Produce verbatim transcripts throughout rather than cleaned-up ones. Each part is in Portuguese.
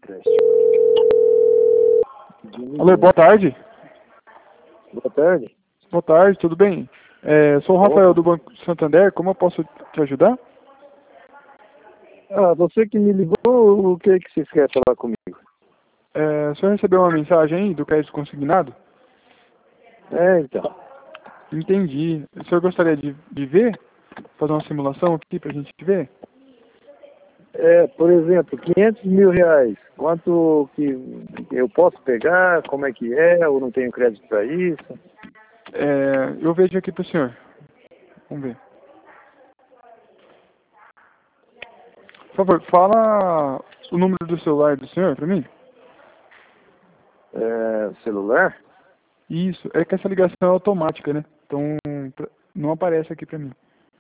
Teste. Alô, boa tarde. Boa tarde. Boa tarde, tudo bem? É, sou o Rafael do Banco Santander, como eu posso te ajudar? Ah, você que me ligou, o que que vocês querem falar comigo? É, o senhor recebeu uma mensagem aí do crédito consignado? É, então. Entendi. O senhor gostaria de, de ver? Fazer uma simulação aqui pra gente ver? É, por exemplo, quinhentos mil reais. Quanto que eu posso pegar? Como é que é? Eu não tenho crédito para isso? É, eu vejo aqui pro senhor. Vamos ver. Por favor, fala o número do celular do senhor pra mim. É, celular? Isso, é que essa ligação é automática, né? Então, pra- não aparece aqui pra mim.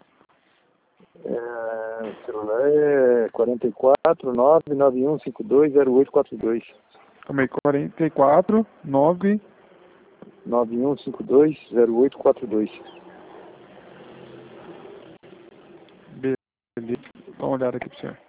É, celular é quatro quatro nove nove um cinco dois zero oito quatro dois. Calma aí, quarenta e quatro, nove... nove um cinco dois zero oito quatro dois. Beleza, dá uma olhada aqui pro senhor.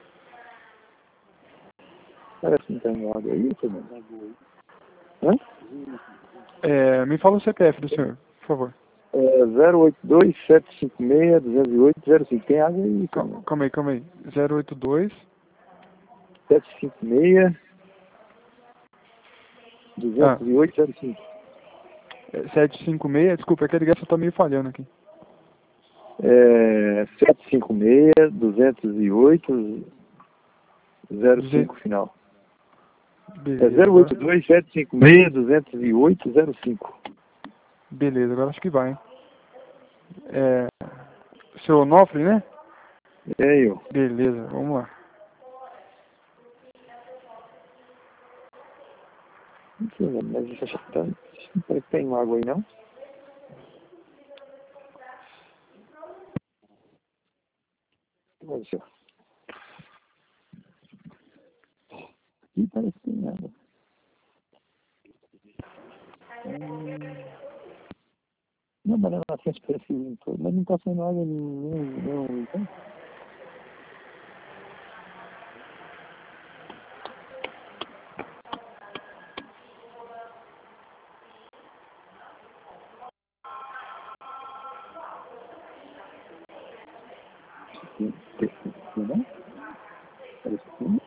Parece que não tem nada aí, Fernando. Hã? É, me fala o C P F do senhor, por favor. É zero oito dois sete cinco seis dois zero oito zero cinco. Tem água aí, Cal- Fernando? Calma aí, calma aí. zero oito dois... sete cinco seis Ah, dois zero oito zero cinco. é sete cinco seis... Desculpa, é que a ligação tá meio falhando aqui. É sete cinco seis dois zero oito zero cinco duzentos... final. É Beleza, zero oito agora... dois sete cinco seis dois zero oito zero cinco. Beleza, agora acho que vai, hein? É... Seu Onofre, né? É eu. Beleza, vamos lá. Não sei, mas isso acho que tá. Não parece que tem água aí, não? Olha só. Aqui parece que tem água. Hum, não, mas lá na frente parece que limpou, mas não tá saindo água nenhum, não, então. Tem, tem, tem, não? Parece que tem.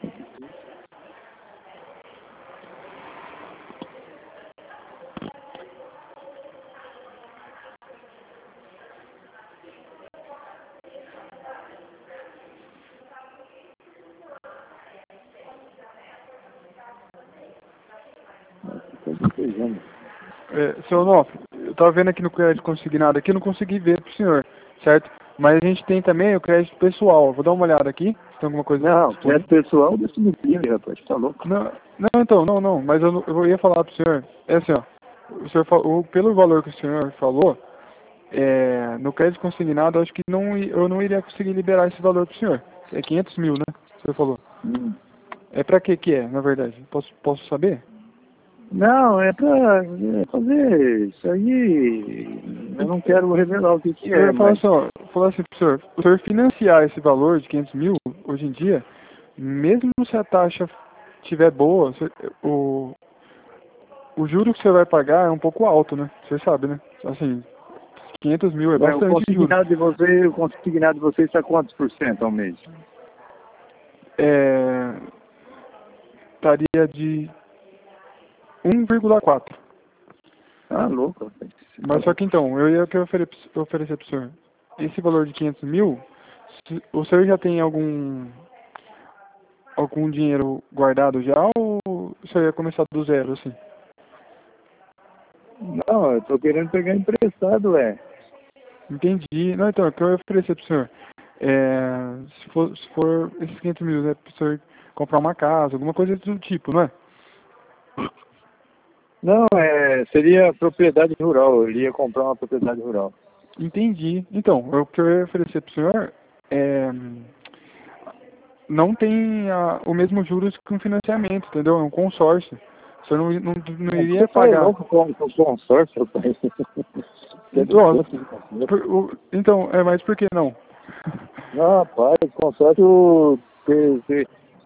Tô despejando. É, seu Onofre, eu tava vendo aqui no crédito consignado aqui, eu não consegui ver pro senhor, certo? Mas a gente tem também o crédito pessoal. Vou dar uma olhada aqui, se tem alguma coisa Não, disponível. crédito pessoal desse no crime, rapaz, tá louco? Não, não, então, não, não, mas eu, não- eu ia falar pro senhor, é assim, ó, o senhor falou, pelo valor que o senhor falou, é, no crédito consignado, eu acho que não, i- eu não iria conseguir liberar esse valor pro senhor. É quinhentos mil, né? O senhor falou. Hum. É pra que que é, na verdade? Posso, posso saber? Não, é pra é fazer isso aí. Eu não quero revelar o que, que Eu é, ia falar mas. assim, ó, falar assim pro senhor, o senhor financiar esse valor de quinhentos mil, hoje em dia, mesmo se a taxa estiver boa, você- o, o juro que você vai pagar é um pouco alto, né? Você sabe, né? Assim, quinhentos mil é Ué, o bastante juros. consignado de você, o consignado de você está quantos por cento ao mês? É, estaria de um vírgula quatro. Ah, louco, rapaz. Você tá Mas só que louco. então, eu ia que ofere- oferecer para o senhor. Esse valor de quinhentos mil, se- o senhor já tem algum algum dinheiro guardado já ou o senhor ia começar do zero, assim? Não, eu tô querendo pegar emprestado, é. Entendi. Não, então, o que eu ia oferecer para o senhor? É, se for, se for esses quinhentos mil, é para o senhor comprar uma casa, alguma coisa do tipo, não é? Não, é, seria propriedade rural. Eu iria comprar uma propriedade rural. Entendi. Então, o que eu ia oferecer para o senhor é... não tem a, o mesmo juros que um financiamento, entendeu? É um consórcio. O senhor não, não, não Não, iria você tá pagar. louco com com consórcio, rapaz. Você é de Ó, tanto de consórcio. por- o- então, é, mas por que não? Não, rapaz, consórcio. Você, você,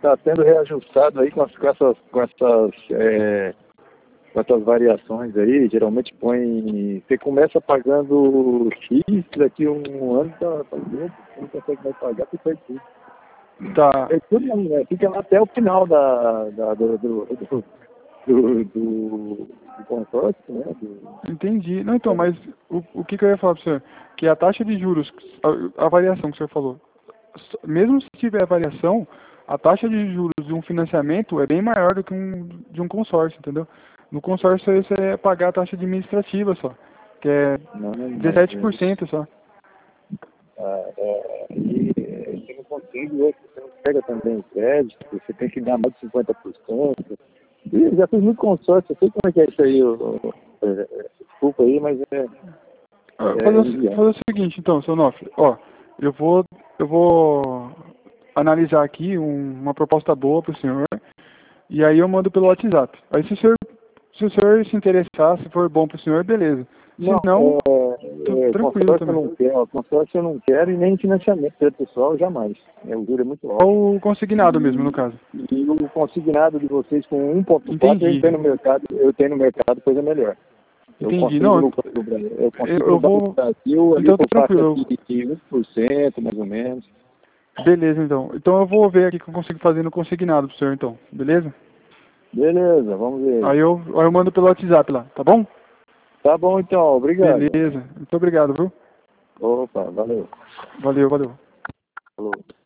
está sendo reajustado aí com, as, com essas, com essas, é, com essas variações aí, geralmente põe, você começa pagando X, daqui um ano tá, tá louco, você não consegue mais pagar, você faz tudo. Tá. É tudo não, né? Fica lá até o final da, da, do, do, do, do, do, do consórcio, né? Do, Entendi. Não, então, mas o, o que, que eu ia falar para o senhor? Que a taxa de juros, a, a variação que o senhor falou, s- mesmo se tiver variação, a taxa de juros de um financiamento é bem maior do que um de um consórcio, entendeu? No consórcio aí você é pagar a taxa administrativa só, que é não, mas dezessete por é, cento só. ah, é, e é, você não consegue, outro, você não pega também o crédito, você tem que dar mais de cinquenta por cento. E eu já fiz muito consórcio, eu sei como é que é isso aí, eu, eu, é, é, desculpa aí, mas é, Ah, é Fazer, o- inviável. fazer o seguinte, então, seu Nofre, ó, eu vou, eu vou analisar aqui um- uma proposta boa para o senhor, e aí eu mando pelo WhatsApp. Aí se o senhor, se o senhor se interessar, se for bom para o senhor, beleza. Se Não, não, tô é, é, tranquilo consórcio eu também. não quero, consórcio eu não quero e nem financiamento para pessoal, jamais. É, o juro é muito alto. Ou consignado mesmo, no caso. E o consignado de vocês com um ponto quatro eu Entendi, tenho no mercado, eu tenho no mercado coisa melhor. Eu entendi. consigo Não, no Banco do Brasil, eu eu, consigo no eu Banco do vou, Brasil ali então tá por faixa tranquilo. de de um por cento, mais ou menos. Beleza, então. Então eu vou ver aqui o que eu consigo fazer no consignado pro senhor, então. Beleza? Beleza, vamos ver. Aí eu, aí eu mando pelo WhatsApp lá, tá bom? Tá bom então, obrigado. Beleza. Muito obrigado, viu? Opa, valeu. Valeu, valeu. Falou.